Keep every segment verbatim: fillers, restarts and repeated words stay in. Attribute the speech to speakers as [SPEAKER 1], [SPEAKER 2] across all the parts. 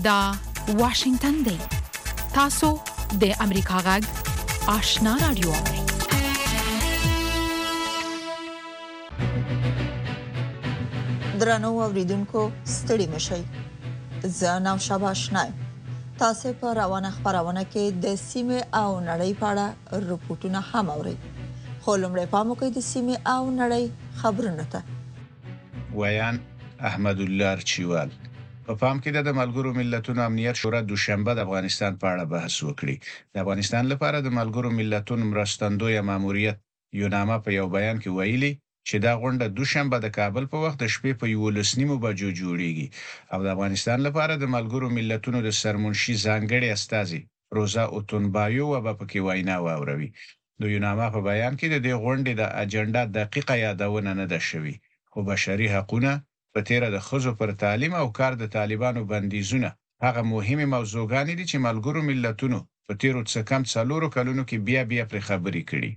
[SPEAKER 1] دا واشنگتن دی تاسو د امریکا غږ آشنا رادیو
[SPEAKER 2] درنو اوریدونکو ستړي مشئ زه نام شابه آشنایم تاسو په روانه خبرونه کې د سیمه او نړۍ په اړه رپورټونه هم اورئ خو لمړی پام وکړئ د سیمه او نړۍ خبرونه ته
[SPEAKER 3] ویان احمد الله ارچیوال په پام کې د ملګرو ملتونو امنیت شورا دوشنبه د افغانستان په اړه بحث وکړي د افغانستان لپاره د ملګرو ملتونو مرستندوی ماموریت یونامه په یو بیان کې ویلي چې دا غونډه دوشنبه د کابل په وخت د شپې په یولس نیمو بجو جوړیږي او د افغانستان لپاره د ملګرو ملتونو د سرمنشي ځانګړي استازي روزا اوتونبایو و په کې وینا واوروي د یونامه په بیان کې د دې غونډې د اجنډا دقیقه یادونه نه ده شوې خو بشري حقوقونه په تیر د خزو پر تعلیم او کار د طالبانو بندیزونه هغه مهمه موضوعګانې دي چې ملګرو ملتونو په تیرو څه کم څلورو کلونو کې بیا بیا پر خبرې کړي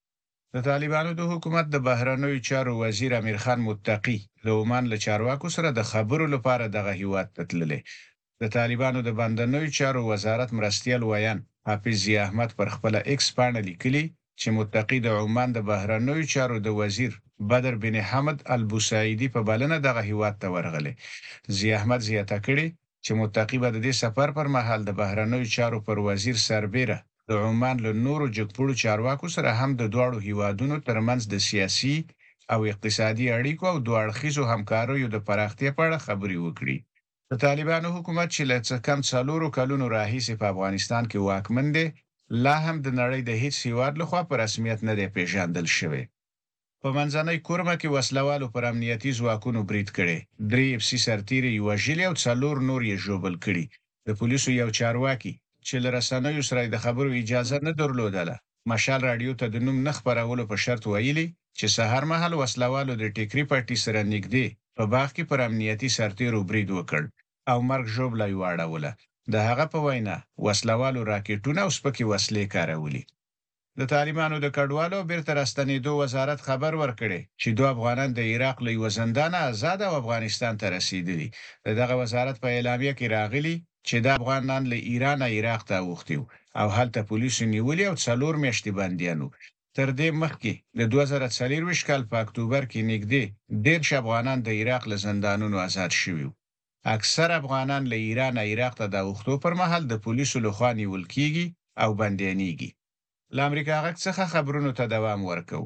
[SPEAKER 3] د طالبانو د حکومت د بهرنیو چارو وزیر امیر خان متقی د عمان له چارواکو سره د خبرو لپاره دغه هیواد ته تللی د طالبانو د بندنیو چارو وزارت مرستیال ویان حافظ ضیا احمد پر خپل ایکس باندې لیکلي چې متقی د عمان د بهرنیو چارو د وزیر بدر بن حمد البوسعیدی په بلنه دغه هیواد ته ورغلی ضیا احمد زیاته کړي چې متقی به د دې سفر پر مهال د بهرنیو چارو پر وزیر سربېره د عمان له نورو جګپوړو چارواکو سره هم د دوړو هیوادونو ترمنځ د سیاسي او اقتصادي اړیکو او دوه اړخیزو همکاریو د پراختیا په اړه خبرې وکړي د طالبانو حکومت چې له څه کم څلورو کلونو راهیسې په افغانستان کې واکمن دی لا هم د نړۍ د هیڅ هیواد لخوا په رسمیت نه دی پیژندل شوی په منځنۍ کورمه کې وسلوالو پر امنیتي ځواکونو برید کړي درې اف سی سرتیري وژلي او څلور نور یې ژوبل کړي د پولیسو یو چارواکي چې له رسنیو سره د خبرو اجازه نه درلودله مشال رادیو ته د نوم نه خبرولو په شرط ویلي چې سهار مهال وسلوالو د ټیکری پټي سره نږدې په باغ کې پر امنیتي سرتیرو برید وکړ او مرګ ژوبله یې واړوله د هغه په وینا وسلوالو راکټونه او سپکې وسلې کارولي د طالبانو د کډوالو بیرته راستنېدو وزارت خبر ورکړي چې دوه افغانان د عراق له یو زندان آزاد او افغانستان ته رسیدلي دغه وزارت په اعلامیه کې راغلي چې د افغانان له ایران عراق ته اوختي او هلته پولیسو نیولي او څلور میاشتې بندیانو تر دې مخکې د دوه زره څلورویشت کال په اکتوبر کې نږدې دېرش افغانان د عراق له زندانونو آزاد شوي اکثر افغانان له ایران عراق ته د اوختو پر مهال د پولیسو لخوا نیول کیږي او بندیانېږي له امریکا غږ څخه خبرونو ته دوام ورکوو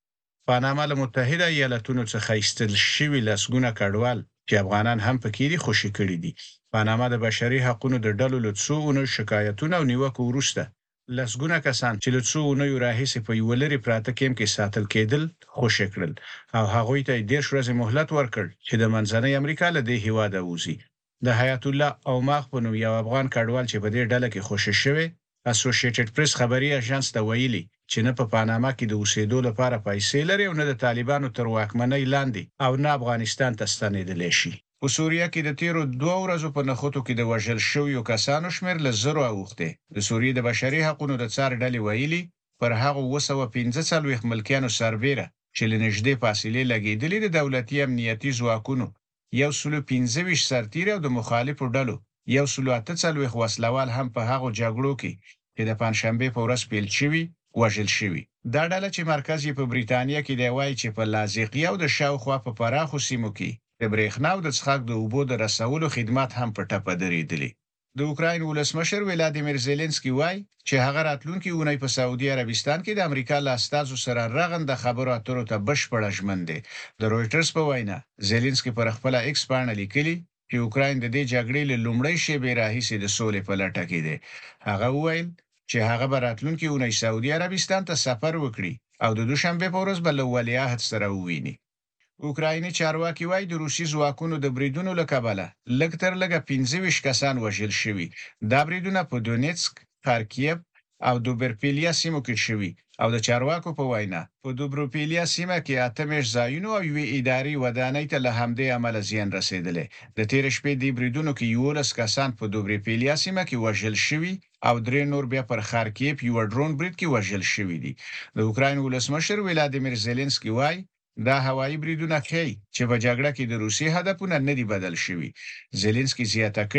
[SPEAKER 3] پاناما له متحده ایالتونو څخه ایستل شوي لسګونه کډوال چې افغانان هم پکې دي خوشي کړي دي پاناما د بشري حقوقو د ډلو له څو اونیو شکایتونو او نیوکو وروسته لسګونه کسان چې له څو اونیو راهیسې په یو لري پراته کیمپ کې ساتل کېدل خوشي کړل او هغوی ته دېرش ورځې مهلت ورکړ چې د منځنۍ امریکا له دې هیواده ووځي د حیات الله او ماخ په نوم یو افغان کډوال چې په دې ډله کې خوشي شوی اسوسییټډ پریس خبري اژانس ته ویلي چې نه په پاناما کې د اوسېدو لپاره پیسې لري او نه د طالبانو تر واکمنۍ لاندې او نه افغانستان ته ستنېدلی شي په سوریه کې د تیرو دوه ورځو په نښتو کې د وژل شویو کسانو شمېر له زرو اوښتی د سوریې د بشري حقوقو د څار ډلې ویلي پر هغه اوه سوه پنځه څلوېښت ملکیانو سربېره چې له نږدې فاصلې لګېدلې د دولتي امنیتي ځواکونو یو سلو پنځه ویشت سرتیري او د مخالفو ډلو یو سلو اته څلوېښت وسلوال هم په هغو جګړو کې چې د پنجشنبې په ورځ پیل شوي وژل شوي دا ډله چې مرکز یې په بریتانیا کې دی وایي چې په لاذقیه او د شاوخوا په پراخو سیمو کې د برېښنا او د څښاک د اوبو د رسولو خدمات هم په ټپه درېدلي د اوکراین ولسمشر ولادیمیر زيلنسکي وایي چې هغه راتلونکي اونۍ په سعودي عربستان کې د امریکا له استازو سره رغنده خبرو اترو ته بشپړه ژمن دی د رويټرز په وینا زيلنسکي پر خپل ایکس باندې لیکلي چې اوکراین د دې جګړې له لومړۍ شېبې راهیسې د سولې په لټه کې دی هغه وویل چې هغه به راتلونکي اونۍ سعودي عربستان ته سفر وکړي او د دوشنبه په ورځ به له ولیعهد سره وویني اوکرایني چارواکي وایي د روسي ځواکونو د بریدونو له کبله لږ تر لږه پنځه ویشت کسان وژل شوي دا بریدونه په دونیتسک خارکیف او دوبرپیلیا سیمو کې شوي او د چارواکو په وینا په دوبروپیلیا سیمه کې اته میاشت ځایونو او یوې اداري ودانۍ ته له همدې امله زیان رسېدلی د تېرې شپې دې بریدونو کې یولس کسان په دوبروپیلیا سیمه کې وژل شوي او درې نور بیا پر خارکیف یو ډرون برید کې وژل شوي دي د اوکراین ولسمشر ولادیمیر زيلنسکي وایي دا هوایي بریدونه ښیي چې په جګړه کې د روسي هدفونه نه دي بدل شوي زيلنسکي زیاته کړې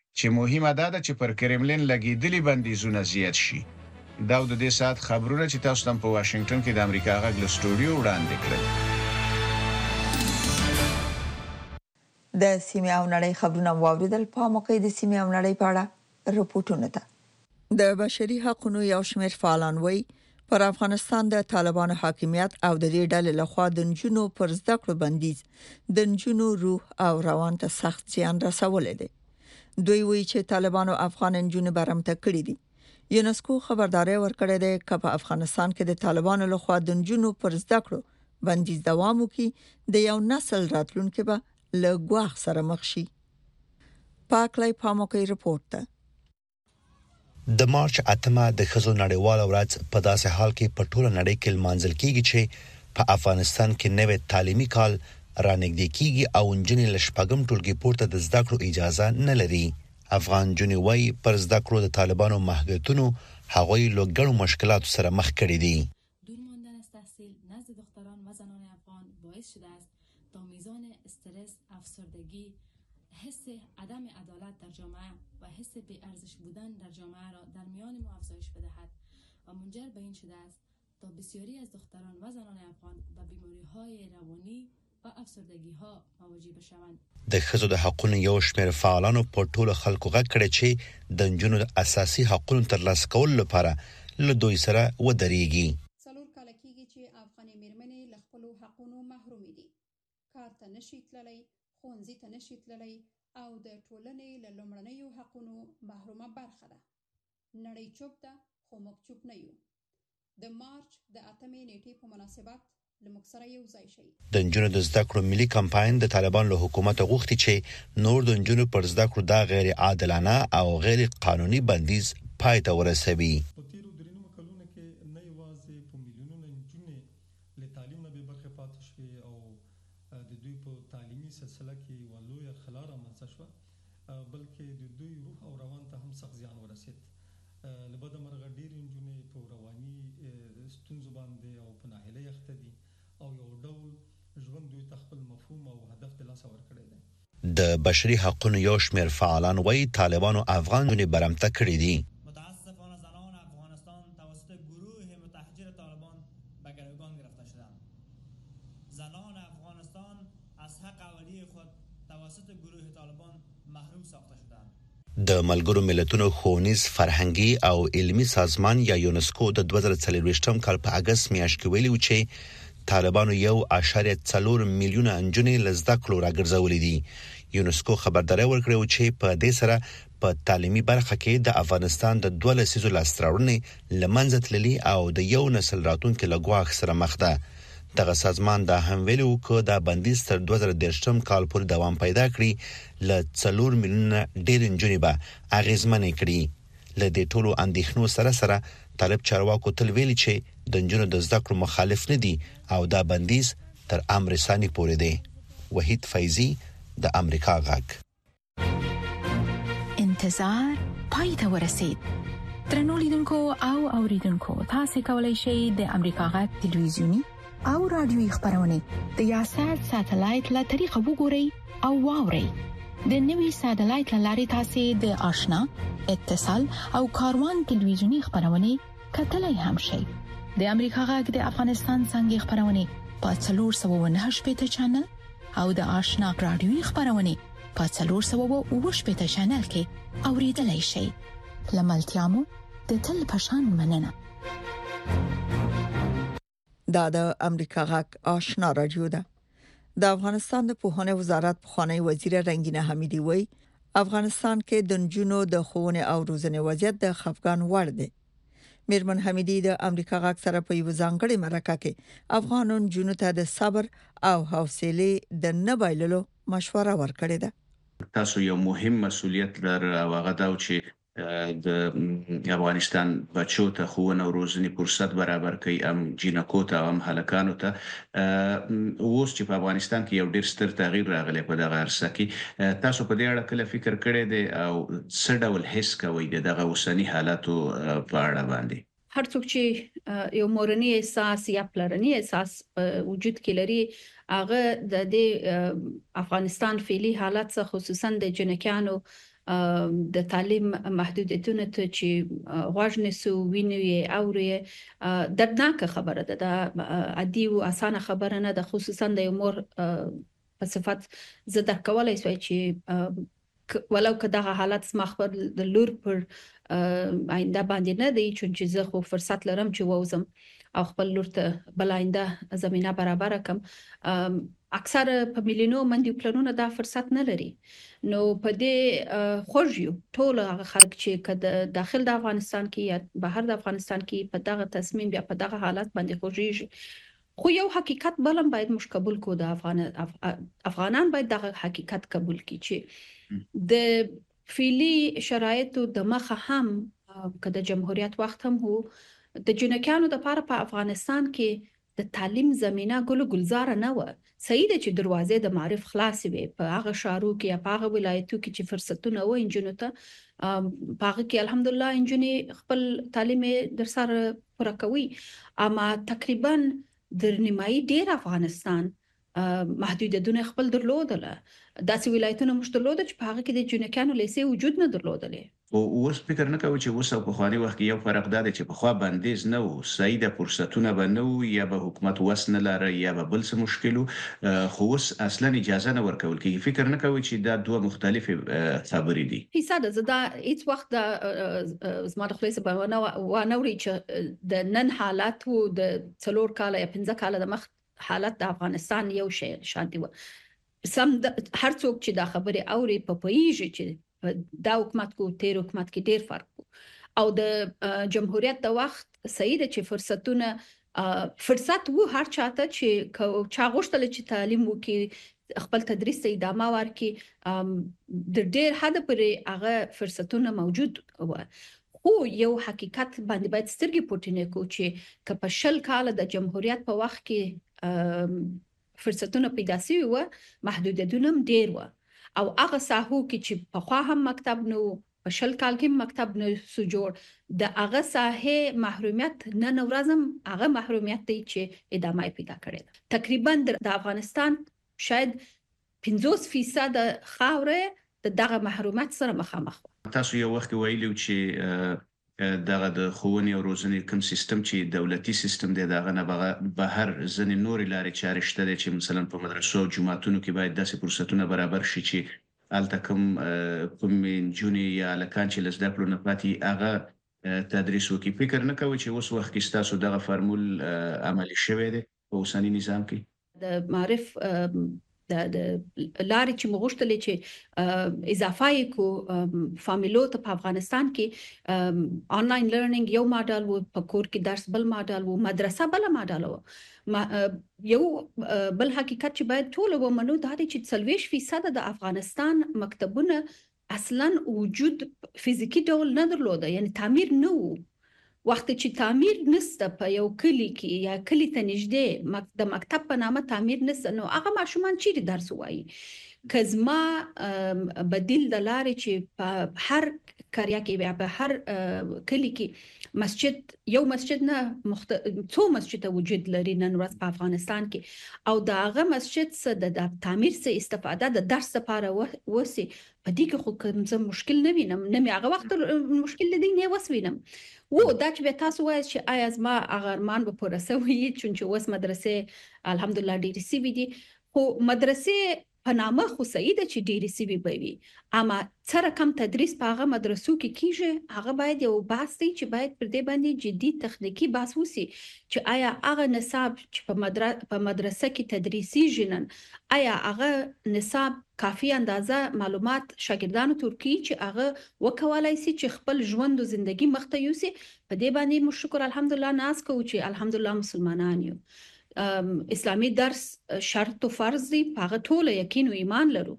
[SPEAKER 3] چې مهمه ده چې پر کرملین لګیدلي بندیزونه زیات شي. دا د دې سات خبرونه چې تاسو تم په واشنگټن کې د امریکا غږ له سټوډیو وړاندې کړل.
[SPEAKER 2] د سیمې او نړۍ خبرونه واوریدل. په موقع د سیمې او نړۍ په اړه رپورټونه ده. د بشري حقوقو یو شمېر فعالان وایي پر افغانستان د طالبانو حاکمیت او د دې ډلې لخوا د نجونو پر زده کړو بندیز د نجونو روح او روان ته سخت زیان رسولی دی. دوی وایي چې طالبانو افغان نجونو برمته کړې دي. یونسکو خبرداري ورکړې ده چې په افغانستان کې د طالبانو لخوا د نجونو پر زده کړو بندیز دوام وکړي د یو نسل راتلونکي به له ګواښ سره مخ شي. پاکلای پاموکي رپورټ ده.
[SPEAKER 4] د مارچ اتمه د ښځو نړیواله ورځ په داسې حال کې په ټوله نړۍ کې لمانځل کیږي چې په افغانستان کې نوې تعلیمي کال رانږدې کیږي او نجونې له شپږم ټولګي پورته د زده کړو اجازه نه لري. افغان نجونې وايي پر زده کړو د طالبانو محدودیتونو هغوی له ګڼو مشکلاتو سره مخ کړي دي.
[SPEAKER 5] دور ماندن از تحصیل نزد دختران و زنان افغان باعث شده است تا میزان استرس، افسردگی، حس عدم عدالت در جامعه و حس بی‌ارزش بودن در جامعه را در میان ما افزایش بدهد و منجر به این شده است تا بسیاری از دختران و زنان افغان به بیماری‌های روانی و افسردگی‌ها مواجه بشوند.
[SPEAKER 4] د ښځو د حقوقو یو شمېر فعالانو په ټولو خلکو غږ کړی چې د نجونو د اساسي حقوقو ترلاسه کولو لپاره له دوی سره ودرېږي.
[SPEAKER 6] څلور کاله کېږي چې افغاني مېرمنې له خپلو حقونو محرومې دي. کار ته نشي تللی، ښوونځي ته نشي تللی او د ټولنې له لومړنیو حقونو محرومه برخه ده. نړۍ چوپ ده خو موږ چوپ نه یو. د مارچ د اتمې نیټې په مناسبت لموږ سره یو ځای شي.
[SPEAKER 4] د نجونو د زده کړو ملي کمپاین د طالبان له حکومت غوښتي چې نور د نجونو پر زده کړو دا غیر عادلانه او غیر قانوني بندیز پای ته ورسوي.
[SPEAKER 7] په تیرو درینو کلونو کې نه یوازې په میلیونونو نجونې له تعلیم نه بې برخې پاتې شوې او د دوی په تعلیمي سلسله کې یوه لویه خلا رامنځته شوه، بلکې د دوی روح او روان ته هم سخت زیان ورسېد. له بده مرغه ډېرې نجونې په رواني ستونزو باندې او په ناهیلۍ اخته دي او یو ډول ژوند دوی ته خپل مفهوم او هدف د لاسه ورکړی دی.
[SPEAKER 4] د بشري حقوقو یو شمېر فعالان وایي طالبانو افغان نجونې برمته کړي دي.
[SPEAKER 8] متاسفانه زنان افغانستان توسط گروه متحجر طالبان به گروگان گرفته شدند. زنان افغانستان از حق اولیه خود توسط گروه طالبان محروم ساخته شدند.
[SPEAKER 4] د ملګرو ملتونو ښوونیز فرهنګي او علمي سازمان یا یونسکو د دوه زره څلوېښتم کال په اګست میاشت کې ویلي و چې طالبانو یو اعشاریه څلور میلیونه نجونې له زده کړو راګرځولې دي. یونسکو خبرداری ورکړې و چې په دې سره په تعلیمي برخه کې د افغانستان د دوه لسیزو لاسته راوړنې له منځه تللي او د یو نسل راتلونکي له ګواښ سره مخ ده. دغه سازمان دا هم ویلي و چې دا بندیز تر دوه زره دېرشم کال پورې دوام پیدا کړي له څلور میلیونه ډېرې نجونې به اغېزمنې کړي. له دې ټولو اندېښنو سره سره طالب چارواکو تل ویلي چې د نجونو د زده کړو مخالف نه دي او دا بندیز تر امر ثاني پورې دی. وحید فیضی د امریکا غږ.
[SPEAKER 1] انتظار پای ته ورسید. درنو لیدونکو او اوریدونکو، تاسو کولی شئ د امریکا غږ ټلویزیونی او رادیوي خبرونه د یاشر ساتلایت له طریقه وګورئ او واورئ. د نوي ساتلایت لارې تاسو د آشنا، اتصال او کاروان ټلویزیونی خبرونه کتلای هم شئ. د امریکا غږ د افغانستان څنګه خبرونه په څلور سوه او نهه شپږ چینل او د آشنا رادیوي خبرونه په څلور سوه او اووه شپږ چینل کې اوریدلای شئ. لملتيامو د تل پشان مننه.
[SPEAKER 2] دا د امریکا غږ آشنا رادیو ده. د افغانستان د پوهنې وزارت پخوانی وزیر رنگینه حمیدي وایي افغانستان کې د نجونو د ښوونې او روزنې وضعیت د خفګان وړ دی. میرمن حمیدي د امریکا غږ سره په یو ځانګړي مرکه کې افغان نجونو ته د صبر او حوصله د نه بایللو مشوره ورکړې ده.
[SPEAKER 3] تاسو یو مهم مسؤلیت لرئ او هغه دا چې د افغانستان بچو ته ښوونه او روزنې فرصت برابر کړي، ام جینکو ته ام هلکانو ته. اوس چې په افغانستان کې یو ډېر ستر تغییر راغلی په دغه عرصه کې، تاسو په دې اړه کله فکر کړی دی او څه ډول حس کوئ دغه اوسنی حالاتو په اړه باندې؟
[SPEAKER 9] هر څوک چې یو مورنی احساس یا پلرنی احساس وجود کې لري، هغه د افغانستان فعلی حالت څخه خصوصا د جنکانو د تعلیم محدودیتونه ته چې غواړنه سو وینوي اوري دردناک خبره ده د عادي او اسانه خبره نه ده خصوصا د مور په صفت زه در کولای شم چې ولو که دغه حالت مخبر د لور پر آینده باندې نه دی چې زه خو فرصت لرم چې ووزم او خپل لور ته بل آینده زمينه برابر کم اکثر په مليونو منډي پلانونه دا فرصت نه لري نو په دې خوږیو ټول هغه خلک چې کده داخل د افغانستان کې یا بهر د افغانستان کې په دغه تصمیم بیا په دغه حالت باندې خوږیږي خو یو حقیقت بلم باید مش قبول کو د افغان افغانان باید دغه حقیقت قبول کړي چې د فعلی شرایطو د مخه هم کده جمهوریت وخت هم هو د جنکانو د لپاره په افغانستان کې د تعلیم زمينه ګل ګلزار نه و صحیح ده چې دروازې د معرف خلاص وي په هغه شارو کې یا په هغه ولایتو کې چې فرصتونه و انجنونو ته په هغه کې الحمدلله انجنې خپل تعلیم در سره پوره کوي اما تقریبا د نیمایي ډیر افغانستان محدودیتونه خپل درلودله داسې ولایتونه مش درلوده چې په هغه کې د جنکانو لیسې وجود نه درلودلې
[SPEAKER 3] او اوس فکر نه کوي چې اوس په خواني وخت یو فرق ده چې په خوا بندیز نه وو سید فرصتونه به نه وو یا به حکومت وس نه لري یا به بل څه مشکلو خو اوس اصلا اجازه نه ورکول کیږي فکر نه کوي چې دا دوه مختلف خبرې دي
[SPEAKER 9] هیڅ ده زدا هیڅ وخت د زما د خلاص په ونه و نوري چې د نن حالات وو د څلور کال یا پنځه کال د مخ حالت د افغانستان یو شی شانتي و سم هر څوک چې دا خبره اوري په پېژې چې دا حکومت کو تیر حکومت کې ډیر فرق او د جمهوریت د وخت صحیح ده چې فرصتونه فرصت وو هر چاته چې چا غوښتل چې تعلیم وکړي خپل تدریس ته ادامه ورکړي د ډیر حد پرې هغه فرصتونه موجود و خو یو حقیقت باندې باید سترګې پټې کو چې که په شل کال د جمهوریت په وخت کې فرصتونه پیدا شوي و محدودیتونه ډیر و او هغه ساحو کې چې په خوا هم مکتب نو په شل کال کې مکتب نو سو جوړ د هغه ساحه محرومیت نه نورازم هغه محرومیت دی چې ادامه پیدا کړي تقریبا د افغانستان شاید پنځوس فیصد خاوره د دغه محرومیت سره مخامخ
[SPEAKER 3] تاسو یو وخت ویلو چې دغه د خوونې او روزنې کوم سیستم چې دولتي سیستم دی دغه نه بهر ځنې نور لارې چارې شته چې مثلا په مدرسو او جماعتونو کې باید داسې فرصتونه برابر شي چې الته کوم کوم جونی یا لکان چې لزده کړو نه پاتې هغه تدریس وکي فکر نه کوي چې اوس وخت کې تاسو دغه فارمول عملي شوی دی په اوسنی نظام کې
[SPEAKER 9] د معرف د لارې چې مغشتلې چې اضافه کو فامیلو ته په افغانستان کې آنلاین لرنینګ یو ماډل وو په کور کې درس بل ماډل وو مدرسه بل ماډل وو یو بل حقیقت چې باید ټول ومنو دا دی چې څلويش فیصد د افغانستان مکتبونه اصلا وجود فزیکی ډول نه درلوده یعنی تعمیر نه وو وخت چې تعمیر نسته په یو کلی کې یا کلی ته نږدې د مکتب په نامه تعمیر نسته نو هغه ماشومان چیرې درس وایي کزما بدیل د لارې چې په هر قريه کې یا په هر کلی کې مسجد یو مسجد نه مخت... څو مسجد وجود لري نن ورځ په افغانستان کې او دا هغه مسجد څخه د تعمیر څخه استفاده د درس لپاره وسی په دې کې خو کوم څه مشکل نه وینم نه مې هغه وخت مشکل دی نه وسوینم و دا چې تاسو وایي چې آیا زما هغه ارمان به پوره شوی چې اوس مدرسې الحمدلله ډېرې سوي دي خو مدرسې په نامه خو صحیح ده چې ډېرې سوي به وي اما څه رقم تدریس په هغه مدرسو کې کیږي هغه باید یو بحث دی چې باید پر دې باندې جدي تخنیکی بحث وسی چې آیا هغه نصاب چې په مدرسه په مدرسه کې تدریسي جنن آیا هغه نصاب کافي اندازه معلومات شاګردانو ترکی چې هغه وکولای شي چې خپل ژوند او ژوندۍ مخته یوسي په دې باندې مو شکر الحمدلله ناز کوو چې الحمدلله مسلمانان یو اسلامي درس شرط او فرض دی هغه ټول یقین او ایمان لرو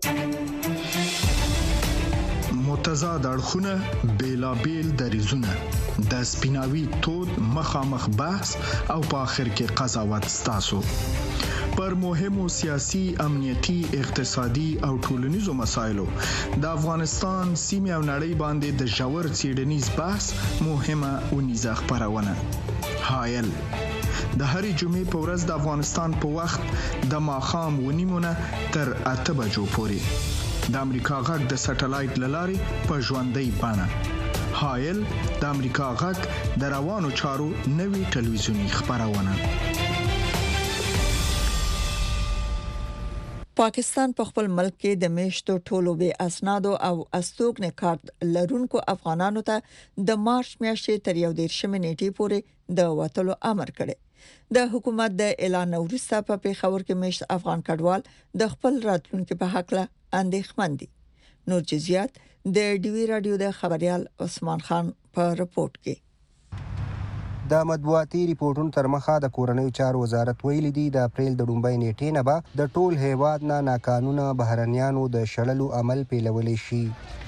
[SPEAKER 10] متضاد اړخونه بیلابیل دریزونه د سپیناوي تود مخامخ بحث او په اخر کې قضاوت ستاسو پر مهمو سیاسي امنیتي اقتصادي او ټولنیزو مسایلو د افغانستان سیمه او نړۍ باندې د ژور څېړنیز بحث مهمه ونیزه خبرونه هایل د هرې جمعې په ورځ د افغانستان په وخت د ماښام ونیمونه تر اته بجو پورې د امریکا غږ د سټلایټ للارې په ژوندۍ بڼه. هایل د امریکا غږ د روانو چارو نوي ټلویزیونی خبرونه.
[SPEAKER 2] پاکستان په خپل ملک کې د میشتو ټولو به اسنادو او استوګن کارت لرونکو افغانانو ته د مارچ میاشتې تر یو دیرشمې نیټې پورې د وټلو امر کړی. د حکومت د اعلان وروسته په پیښور کې میشت افغان کډوال د خپل راتلونکو په حق له اندېښمن دي. نور جزئیات د ډیوی رادیو د خبريال عثمان خان په رپورت کې.
[SPEAKER 11] د مطبوعاتي ریپورتونو تر مخه د کورنیو چارو وزارت ویلي دی د اپریل د لومړۍ نیټې نه به د ټول هیواد نه ناقانونه بهرنیانو د شړلو عمل پیلولی شي.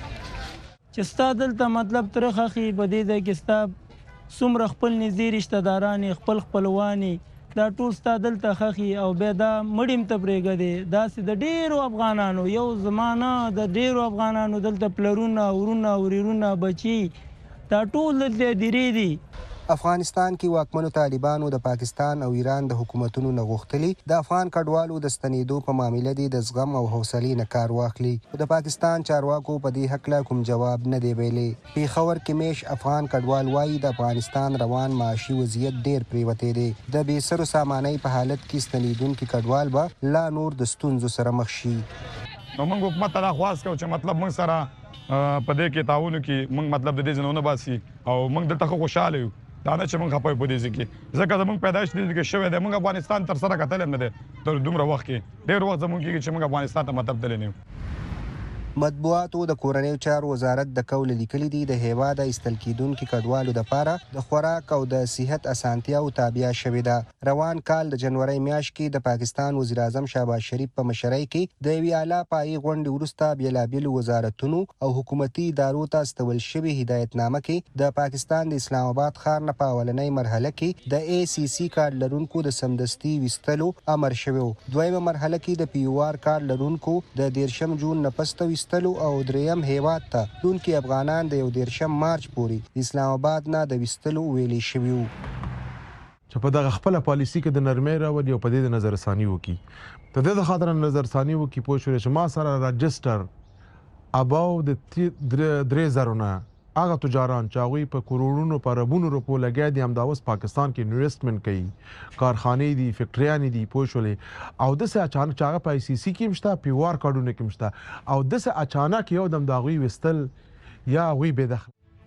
[SPEAKER 12] چې ستا دلته مطلب ترخه خي بده د کستا څومره خپل نږدې رشتہ داران خپل خپلوانی دا ټول ستا دلته خخي او به دا مړیم ته پرېګه دي. دا سې د ډیرو افغانانو یو زمانہ د ډیرو افغانانو دلته پلرونه ورونه وريرونه بچي دا ټول دلته دیری دي.
[SPEAKER 11] افغانستان کې واکمنو طالبانو د پاکستان او ایران د حکومتونو نه غوښتلي د افغان کډوالو د ستنېدو په معاملې دي د زغم او حوصلې نه کار واخلي. د پاکستان چارواکو په دې حق لا کوم جواب نه دی ویلي. پیښور کې میش افغان کډوال وایي د افغانستان روان معاشي وضعیت ډیر پریوتی دی. د بې سرو سامانۍ په حالت کې ستنېدونکي کډوال به لا نور د ستونزو سره مخ شي.
[SPEAKER 13] نو موږ حکومت ته دا خواست کوو چې مطلب موږ سره په دې کې تعاون وکړي. موږ مطلب د دې ځنونه باسي او موږ دلته خوشاله یو. دا نه چې موږ خپای په دې ځکه ځکه زموږ پیدایش دې کې شوې ده. موږ افغانستان تر سره کتل نه ده تر دومره وخت کې ډېر وخت زموږ کې چې موږ افغانستان ته مطلب تللی نه.
[SPEAKER 11] مطبوعاتو د کورنیو چارو وزارت د کول لیکلي دي د هیواد استل کیدونکو کډوالو د پاره د خوراک او د صحت اسانتیا او تابع شوې ده. روان کال د جنوري میاشت کې د پاکستان وزیر اعظم شهباز شریف په مشرۍ کې د وی اعلی پای غونډې وروسته بیلابل وزارتونو او حکومتي ادارو ته استول شوی هدایتنامه کې د پاکستان د اسلام آباد ښار نه په اولنۍ مرحله کې د ای سی سی کارت لرونکو د سمدستي وستلو امر شوی. دویمه مرحله کې د پی او آر کارت لرونکو د دیرشم جون نه پس وستلو او دریم هیواد ته دونکو افغانان د یو دیرشم مارچ پورې اسلام آباد نه د وستلو ویلي شوی.
[SPEAKER 14] چې په دغه خپل پالیسی کې د نرمۍ راوړي او په دې د نظر ثاني وکي ته د خاطر نظر ثاني وکي پوه شو چې ما سره راجستر اباو د درې زرونه هغه تجاران چې هغوی په کروڑونو په اربونو روپو لګیا دي هم دا اوس پاکستان کې انویسټمنټ کوي کارخانې دي فیکټریانې دي پوه شولې او داسې اچانک چې هغه په آی سی سی کې هم شته پی او آر کارډونه کې هم شته او داسې اچانک یو دم د هغوی ویستل یا هغوی بېدخل.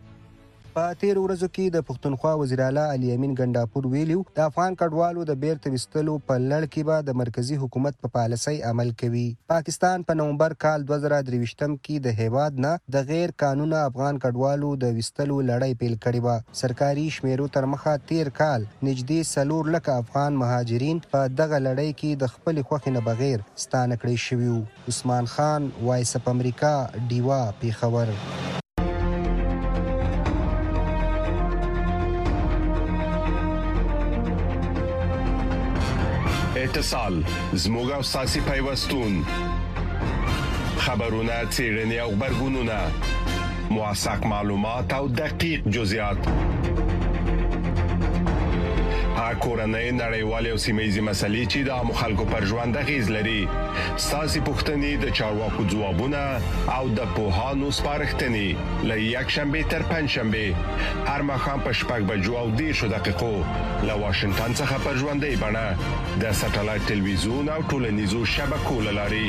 [SPEAKER 11] په تیر ورځو کې د پښتونخوا وزیر اعلی علي امین ګنڈاپور ویلو د افغان کډوالو د بیرته وستلو په لړ کې به د مرکزی حکومت په پالیسۍ عمل کوي. پاکستان په نومبر کال دوه زره درویشتم کې د هیواد نه د غیر قانوني افغان کډوالو د وستلو لړۍ پیل کړې و. سرکاري شمیرو تر مخه تیر کال نږدې څلور لکه افغان مهاجرین په دغه لړۍ کې د خپل خوښې نه بغیر ستانه کړی شوي. عثمان خان وایس اپ امریکا ډیوا پیښور.
[SPEAKER 15] اتصال زموږ او ساسي پیوستون خبرونه چیرنی او خبرګونونه موثق معلومات او دقیق جزئیات کورنۍ نړیوالې او سیمه‌یزې مسلې چې د عامو خلکو پر ژوند اغیز لري ستاسو پوښتنې د چارواکو ځوابونه او د پوهانو سپارښتنې له یک شنبه تر پنځ شنبه هر مخام په شپږ بجو او دېرش دقیقو له واشنگټن څخه پر ژوندۍ بڼه د سټلایټ ټلویزیون او ټولنیزو شبکو له لارې.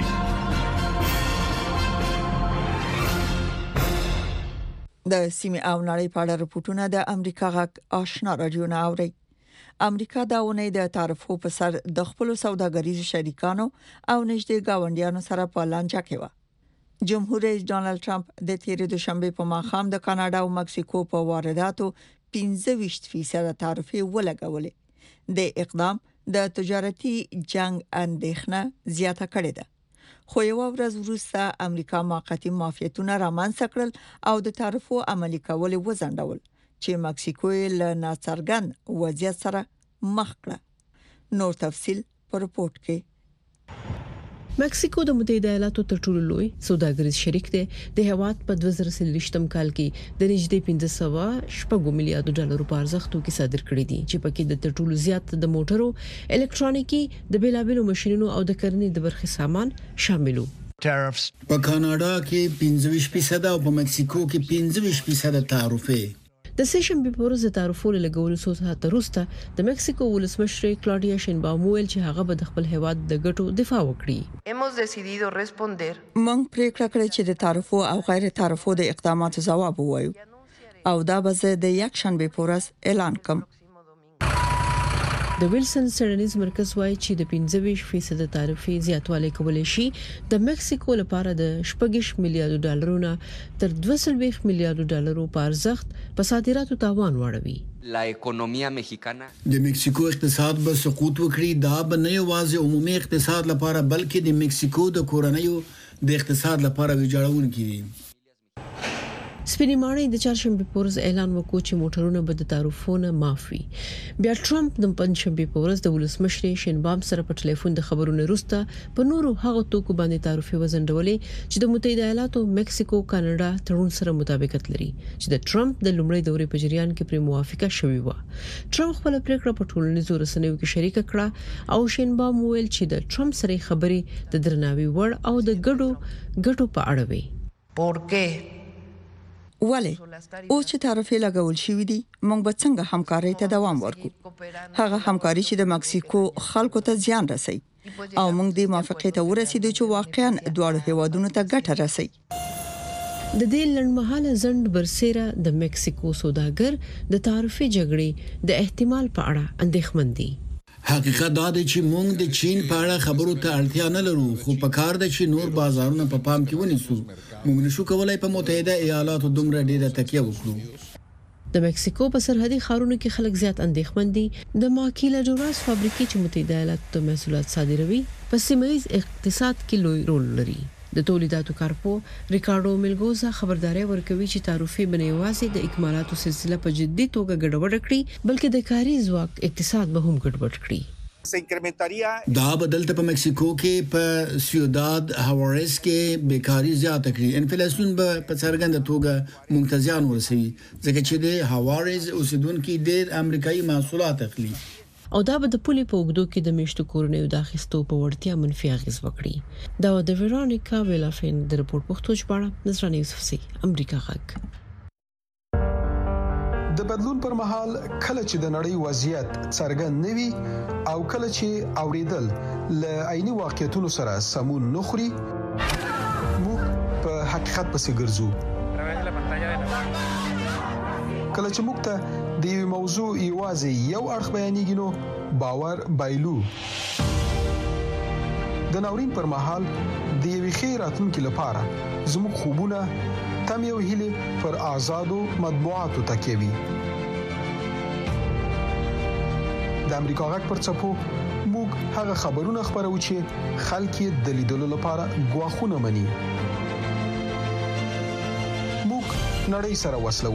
[SPEAKER 2] د سیمې او نړۍ په اړه رپورټونه د امریکا غږ آشنا رادیو نه اوري. امریکا دا ونې د تعرفو په سر د خپل سوداګریزو شریکانو او نږدې گاونډیانو سره په لانجه کې و. جمهور رئیس ډانلډ ټرمپ د تیرې دوشنبه په ماښام د کاناډا او مکسیکو په وارداتو پنځه ویشت فیصد تعرفې ولګولې. د اقدام د تجارتي جنگ اندېښنه زیاته کړې ده. خو یو ورځ وروسته امریکا موقتی معافیتونه رامنځته کړل او د تعرفو عملي کول وځنډول چې مکسیکو له ناڅرګند وضعیت سره مخ کړه. نور تفصيل په رپورت کې.
[SPEAKER 16] مکسیکو د متحده ایالاتو تر ټولو لوی سوداګریز شریک دی. د هیواد په دوه زره څلوېښتم کال کې د نږدې پنځه سوه شپږ میلیارډ ډالرو په ارزښت کې صادر کړی دي چې پکې د تر ټولو زیات د موټرو، الکترونیکي، د بیلابلو ماشينونو او د کرنې د برخې سامان شاملو.
[SPEAKER 17] په کاناډا کې پنځه ویشت فیصد او په مکسیکو کې پنځه ویشت فیصد تعرفه
[SPEAKER 16] د سیشن به پورز د تعرفو لګولو څو ساعت وروسته د مکسیکو ولسمشر کلاډیا شینباوم ویل چې هغه به د خپل هیواد د ګټو دفاع وکړي.
[SPEAKER 2] موږ پریکړه کړې چې د تعرفو او غیر تعرفو د اقداماتو ځواب ووایو او دا به زه د یک شنبه پورز اعلان کوم. د ویلسن سرنیز مرکز وایي چې د پنځه ویشت فیصد تعرفې زیاتوالی کولای شي د مکسیکو لپاره د شپږ میلیارډ ډالرونو تر دوه سوه میلیارډ ډالرو په ارزښت په صادراتو تاوان واړوي.
[SPEAKER 18] لا اکونومیا مکسیکانا
[SPEAKER 17] د مکسیکو اقتصاد به سقوط وکړي. دا به نه یوازې عمومي اقتصاد لپاره بلکې د مکسیکو د کورنیو د اقتصاد لپاره ویجاړونکي دي.
[SPEAKER 16] سپینې ماڼۍ د چهارشنبه پورز اعلان وکړ چې موټرونه به د تعرفونو معاف وي. بیا ټرمپ د پنځشنبه پورز د ولسمشر شینباوم سره په ټلیفون د خبرونو وروسته په نورو هغه توکو باندې تعرفې وزندولې چې د متحده ایالاتو، مکسیکو، کاناډا تړون سره مطابقت لري چې د ټرمپ د لومړي دورې په جریان کې پر موافقه شوې و. ټرمپ خپل پریکړه په ټولنیزو رسنیو کې شریک کړه او شینباوم ویل چې د ټرمپ سره خبرې د درناوي وړ او د ګډو ګټو په اړه وي.
[SPEAKER 2] پورکه ولی او چې تعرفې لګول شوې دي موږ به څنګه همکاري ته دوام ورکو. هغه همکاري چې د مکسیکو خلکو ته زیان رسي او موږ د موافقې ته ورسېدو چې واقعا دواړو هیوادونو ته ګټه رسي.
[SPEAKER 16] د دې لړمحاله ځند برسېره د مکسیکو سوداګر د تعرفې جګړې د احتمال په اړه اندېښمن دي.
[SPEAKER 17] حقیقت دا دی چې موږ د چین په اړه خبرو ته اړتیا نه لرو، خو په کار ده چې نور بازارونه په پام کې ونیسو. موږ نشو کولای په متحده ایالاتو دومره ډیره تکیه وکړو.
[SPEAKER 16] د مکسیکو په سرحدي ښارونو کې خلک زیات اندېښمن دي. د ماکیلا ډوراس فابریکې چې متحده ایالاتو ته محصولات صادروي په سیمه‌ییز اقتصاد کې لوی رول لري. د تولیداتو کارپو ریکارډو میلګوزا خبرداري ورکوي چې تعرفې بنې یوازې د اکمالاتو سلسله په جدي توګه ګډوډ کړي بلکې د کاري ځواک اقتصاد به هم ګډوډ کړي.
[SPEAKER 17] دا بدلته په مکسیکو کې په سیوداد هاوارز کې بیکاری زیاته کړي. انفلیسیون به په څرګنده توګه منتظیان ورسوي ځکه چې د هاوارز اوسیدونکو ډېر امریکایي محصولات اخلي
[SPEAKER 16] او دا به د پولې په وګړو کې د میشتو کورنیو د اخیستو په وړتیا منفي اغیز وکړي. دا د ویرونیکا ویلافین د رپورت پښتو ژباړه نظرانه یوسفزي امریکا غږ.
[SPEAKER 10] د بدلون پر مهال کله چې د نړۍ وضعیت څرګند نوي او کله چې اوریدل ل عیني واقعیتونو سره سمون نخري موږ په حقیقت پسې ګرځو. کله چې موږ ته د یو موضوع یوازې یو اړخ بیانېږي نو باور بایلو. د ناورین پر مهال د یوې ښې راتلونکي لپاره زموږ خوبونه تم یو هیله پر آزادو مطبوعاتو تکیه وي. د امریکا غږ پر څپو موږ هغه خبرونه خبرو چې خلک یې د لیدلو لپاره غواخونه مني. موږ نړۍ سره وصلو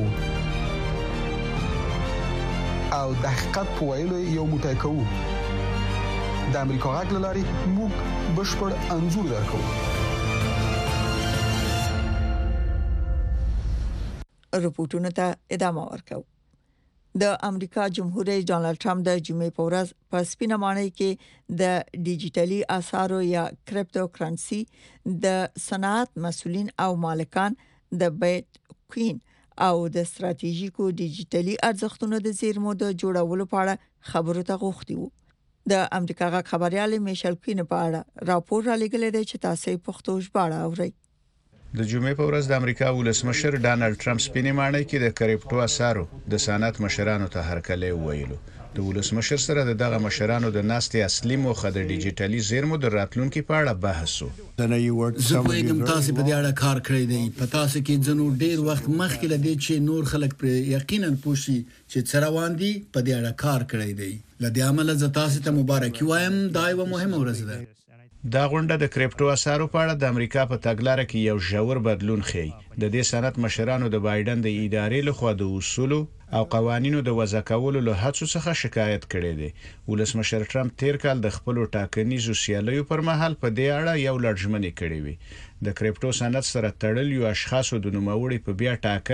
[SPEAKER 10] او د حقیقت په ویلو یو موټی کوو. د امریکا غږ لاري موږ بشپړ انځور درکو.
[SPEAKER 2] رپورټونو ته ادامه ورکو. د امریکا جمهور رئیس ډانلډ ټرمپ د جمعې په ورځ په سپینه ماڼۍ کې د ډیجیټلي اسعارو یا کریپټو کرنسي د صنعت مسؤلین او مالکان د بیت کوین او د ستراتیژیکو ډیجیټلي ارزښتونو د زیرمو د جوړولو په اړه خبرو ته غوښتي وو. د امریکا غږ خبريال میشل کوین په اړه راپور را لګل دی چې تاسو پښتو ژباړه اورئ.
[SPEAKER 3] د جمعې په ورځ د امریکا ولسمشر ډانلډ ټرمپ سپینې ماڼۍ کې د کریپټو اسعارو د صنعت مشرانو ته هرکلی ویلو. د ولسمشر سره د دغه مشرانو د ناستې اصلي موخه د ډیجیټلي زیرمو د راتلونکو په اړه بحث وو.
[SPEAKER 17] زه کوم تاسو په دې اړه کار کړی دی. په تاسو کې ځنو ډیر وخت مخکې لدی چې نور خلک پر یقینا پوښي چې څراوان دي په دې اړه کار کړی دی. لدې عمل زه تاسو ته مبارکي وایم. دا یو مهمه ورځ ده.
[SPEAKER 3] دا غونډه د کریپټو اسعارو په اړه د امریکا په تګلارې کې یو ژور بدلون ښیي. د دې صنعت مشرانو د بایدن د ادارې لخوا د اصولو او قوانینو د وضع کولو له هڅو څخه شکایت کړي دي. ولسمشر ټرمپ تیر کال د خپل ټاکنیزو سیالیو پر مهال په دې اړه یو لړژمنې کړې وي. د کریپټو صنعت سره تړل یو اشخاصو د نوموړي په بیا ټاکنه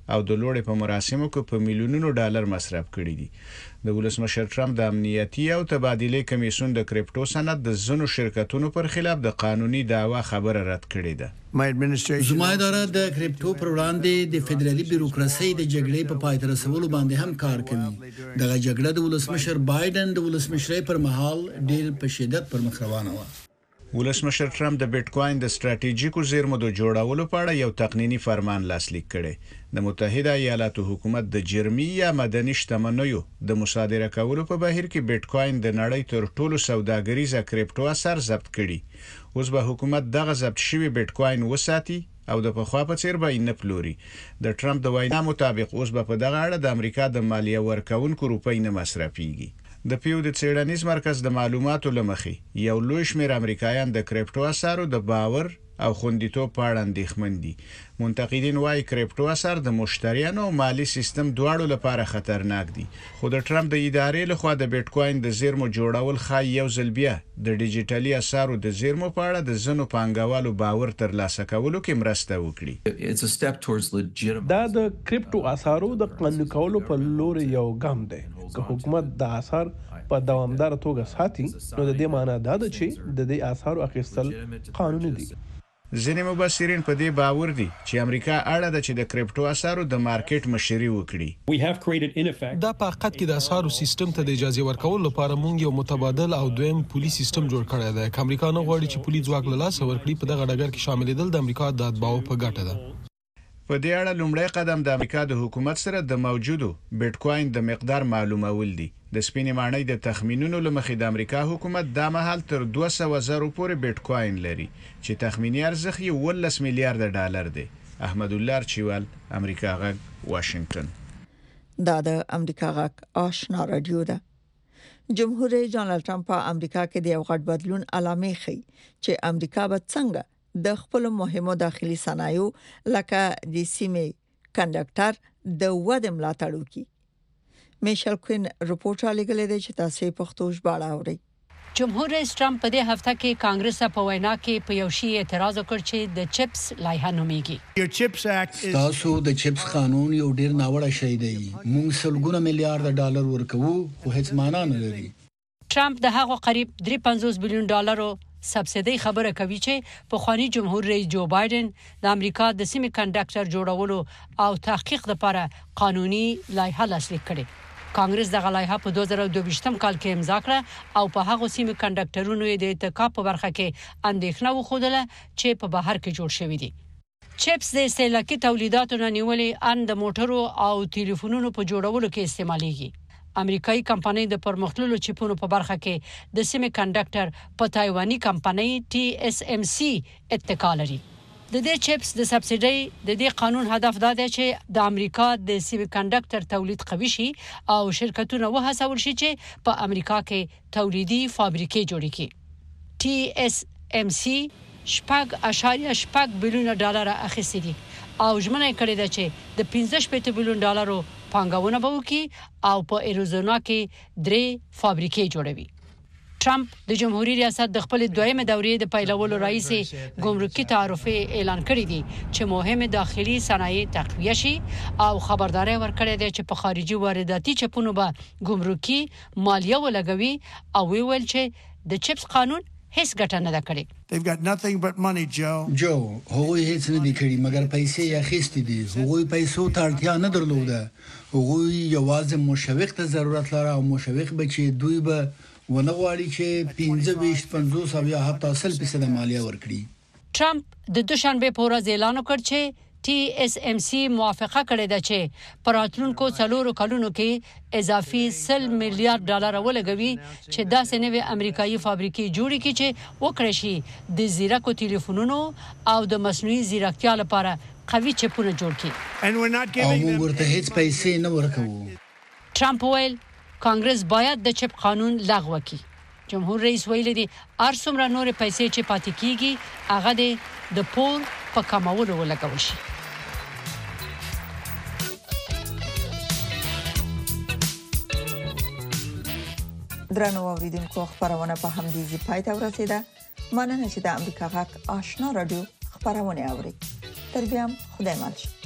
[SPEAKER 3] او د لوړې په مراسمو کې په میلیونونو ډالر مصرف کړي دي. د ولسمشر ټرمپ د امنیتي او تبادلې کمیسیون د کریپټو صنعت د زنو شرکتونو پر خلاف د قانوني دعوا خبره رد کړې ده.
[SPEAKER 17] زما اداره د کریپټو پر وړاندې د فدرالي بیروکراسي د جګړې په پای ته رسولو باندې هم کار کوي. دغه جګړه د ولسمشر بایدن د ولسمشرۍ پر مهال ډېر په شدت پر مخ روانه وه.
[SPEAKER 3] ولسمشر ټرمپ د بیت کوین د ستراتیژیکو زیرمو د جوړولو په اړه یو تقنینی فرمان لاسلیک کړي. د متحده ایالاتو حکومت د جرمي یا مدني شتمنیو د مصادره کولو په بهیر کې بیت کوین د نړۍ تر ټولو سوداګریزه کریپټو اثر ضبط کړي. اوس به حکومت دغه ضبط شوی بیت کوین وساتي او د پخوا په څیر به نه پلوري. د ټرمپ د وینا مطابق اوس به په دغه اړه د امریکا د مالیه ورکونکو روپۍ نه مصرفيږي. د پیو د څېړنیز مرکز د معلوماتو لمخې یو لوی شمېر امریکایان د کریپټو اثارو د باور او خوندیتوب په اړه اندېښمن دي. منتقدین وايي کریپټو اثار د مشتریانو او مالی سیستم دواړو لپاره خطرناک دي. خو د ټرمپ د ادارې لخوا د بیت کوین د زیرمو جوړول ښایي یو ځل بیا د ډیجیټلي اثارو د زیرمو په اړه د ځینو پانګوالو باور ترلاسه کولو کې مرسته
[SPEAKER 18] وکړي. دا د کریپټو اثارو د قانوني کولو په لور یو ګام دی. که حکومت د اثار په دوامدار توګه ساتي نو د دې معنی دا ده چې د دې اثارو اخیستل قانوني دي.
[SPEAKER 3] ځینې مبصرین په دې باور دي چې امریکا اړه ده چې د کریپټو اثارو د مارکیټ مشري وکړي.
[SPEAKER 19] دا په حقیقت کې د اثارو سیستم ته د اجازه ورکولو لپاره موږ یو متبادل او دویم پولی سیستم جوړ کړی دی. که امریکا نه غواړي چې پولی ځواک له لاسه ورکړي په دغه ډګر کې شاملېدل د امریکا د اتباعو په ګټه ده.
[SPEAKER 3] په دې اړه لومړی قدم د امریکا د حکومت سره د موجودو بیت کوین د مقدار معلومول دي. د سپینې ماڼۍ د تخمینونو لمخې د امریکا حکومت د مهال تر دوه سوه زره پورې بیت کوین لري چې تخمینی ارزښت یې ولس میلیارډ ډالر دی. احمد الله ارچیوال، امریکا غږ، واشنگټن.
[SPEAKER 2] دا د امریکا غږ آشنا رادیو ده. جمهور رئیس ډانلډ ټرمپ په امریکا کې د یو غټ بدلون علامه ښيي چې امریکا به څنګه د خپل مهمو داخلي صنایعو لکه د سیمې کنډکټر د ودې ملاتړ وکړي. میشل کوین رپورټ راغلی دی چې تاسو په پښتو ژباړه اورئ.
[SPEAKER 20] جمهور رئیس ټرمپ په دې هفته کې کانګرس په وینا کې په یو شی اعتراض وکړ چې د چپس لایحه نومیږي.
[SPEAKER 17] تاسو د چپس قانون یو ډیر ناوړه شی دی. موږ سلګونه میلیارډ ډالر ورکوو خو هیڅ معنا نه لري.
[SPEAKER 20] ټرمپ د هغو قریب درې سوه پنځوس بلیون ډالرو سبسیدي خبره کوي چې په خواني جمهور رئیس جو بایدن د امریکا د سیمې کنډکټر جوړولو او تحقیق لپاره قانوني لایحه لاسلیک کړي. کانګرس دغه لایحه په دوه زره دوه ویشت کال کې امضا کړه او په هغه سیمې کنډکټرونو د اتکا په برخه کې اندېښنه وښودله چې په بهر کې جوړ شوی دي. چپس د استهلاکي تولیداتو نه نیولې ان د موټرو او ټلیفونونو په جوړولو کې استعمالېږي. امریکایي کمپنۍ د پرمختللو چیپونو په برخه کې د سیمې کنډکټر په تایواني کمپنۍ ټي اس ام سی اتکا لري. د دې چپس د سبسیډي د دې قانون هدف دا دی چې د امریکا د سیمې کنډکټر تولید قوي شي او شرکتونه وهڅول شي چې په امریکا کې تولیدي فابریکې جوړې کړي. ټي اس ام سی شپږ اشاریه شپږ بلیون ډالر اخیستي دي او ژمنه کړې ده چې د پنځه شپږ بلیون ډالرو پانګونه به وکړي او په ایریزونا کې درې فابریکې جوړوي. ټرمپ د جمهوریت ریاست د خپل دویمه دورې د پیلولو رئیس ګمرکي تعرفه اعلان کړی دی چې مهمه داخلي صنایع تقویه شي او خبرداري ورکړې ده چې په خارجي وارداتي چپونو به ګمرکي مالیه ولګوي او ویل چې د چپس قانون هیڅ ګټه نه ده کړې.
[SPEAKER 17] They've got nothing but money, Joe. Joe, هغوی هیڅ نه دي کړی مګر پیسې یې اخیستې دي. هغوی پیسو ته اړتیا نه درلوده. هغوی یوازې مشوق ته ضرورت لري او مشوق به چې دوی به ونه غواړي چې پنځه ویشت پنځوس او یا حتی سل فیصد مالیه ورکړي.
[SPEAKER 20] ټرمپ د دوشنبه په ورځ اعلان وکړ چې ټي اس ام سی موافقه کړې ده چې پر راتلونکو څلورو کلونو کې اضافي سل میلیارډ ډالر ولګوي چې داسې نوې امریکایي فابریکې جوړې کړي چې وکړي شي د زیرکو ټلیفونونو او د مصنوعي ځیرکتیا لپاره قوي چپونه جوړ کړي.
[SPEAKER 17] او موږ ورته هیڅ پیسې نه ورکوو.
[SPEAKER 20] ټرمپ ویل کانګرس باید د چپ قانون لغوه کړي. جمهور رئیس ویل دي هر څومره نور پیسې چې پاتې کیږي هغه د پور په کمولو ولګول شي.
[SPEAKER 2] درنو اوریدونکو خبرونه په همدې ځای پای ته ورسیده. مننه چې د امریکا غږ آشنا رادیو خبرونه اوري. تر بیا خدای مل.